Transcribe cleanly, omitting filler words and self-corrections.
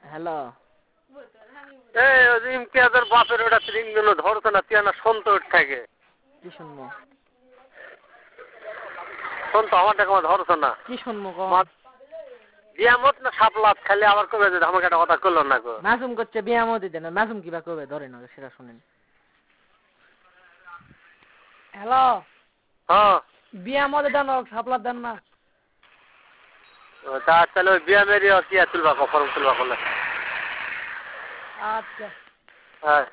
Hello এই ওই ইমতিয়াজের বাপের ওটা রিংগুলো ধরছে না, তুই না শুনতে উঠ থাকে। কি শুনবো? শুনতো আমার টাকা ধরছে না। কি শুনবো গো? বিয়ামত না সাপলাত খালি আবার কবে যে আমাকে একটা কথা করলো না গো। মাসুম করছে বিয়ামত দিতে না, মাসুম কিবা করবে ধরে না সেটা শুনেন। হ্যালো হ্যাঁ বিয়ামত দেন সাপলাত দেন না। তা তাহলে ওই বিয়া মেরি কি তুলবা ফর্ম তুলবা বলে। আচ্ছা হ্যাঁ।